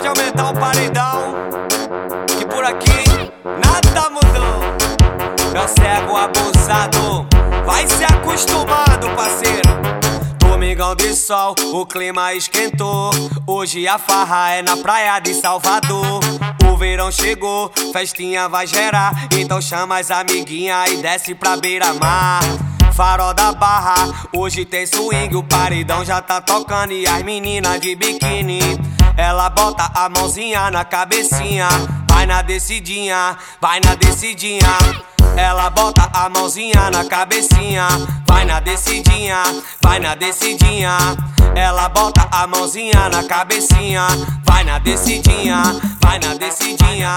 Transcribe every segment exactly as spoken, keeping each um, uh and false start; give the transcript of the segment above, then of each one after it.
pode aumentar o paredão, que por aqui nada mudou. Meu cego abusado, vai se acostumando, parceiro. Domingão de sol, o clima esquentou. Hoje a farra é na praia de Salvador. O verão chegou, festinha vai gerar. Então chama as amiguinhas e desce pra beira-mar. Farol da Barra, hoje tem swing. O paredão já tá tocando e as meninas de biquíni. Ela bota a mãozinha na cabecinha, vai na descidinha, vai na descidinha. Ela bota a mãozinha na cabecinha, vai na descidinha, vai na descidinha. Ela bota a mãozinha na cabecinha, vai na descidinha, vai na descidinha.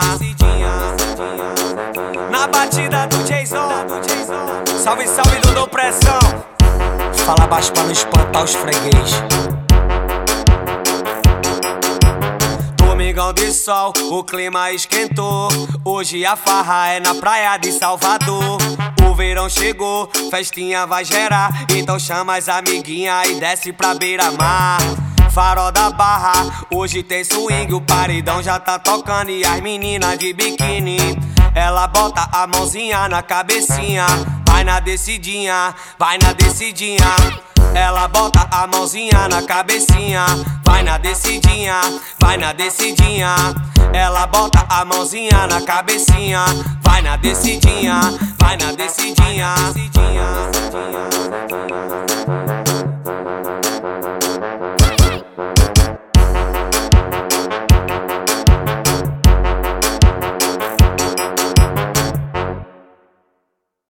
Na batida do Jason, salve, salve do Pressão. Fala baixo pra não espantar os freguês. Domingão de sol, o clima esquentou. Hoje a farra é na praia de Salvador. O verão chegou, festinha vai gerar. Então chama as amiguinhas e desce pra beira-mar. Farol da Barra, hoje tem swing. O paredão já tá tocando e as meninas de biquíni. Ela bota a mãozinha na cabecinha, vai na descidinha, vai na descidinha. Ela bota a mãozinha na cabecinha, vai na descidinha, vai na descidinha. Ela bota a mãozinha na cabecinha, vai na descidinha, vai na descidinha.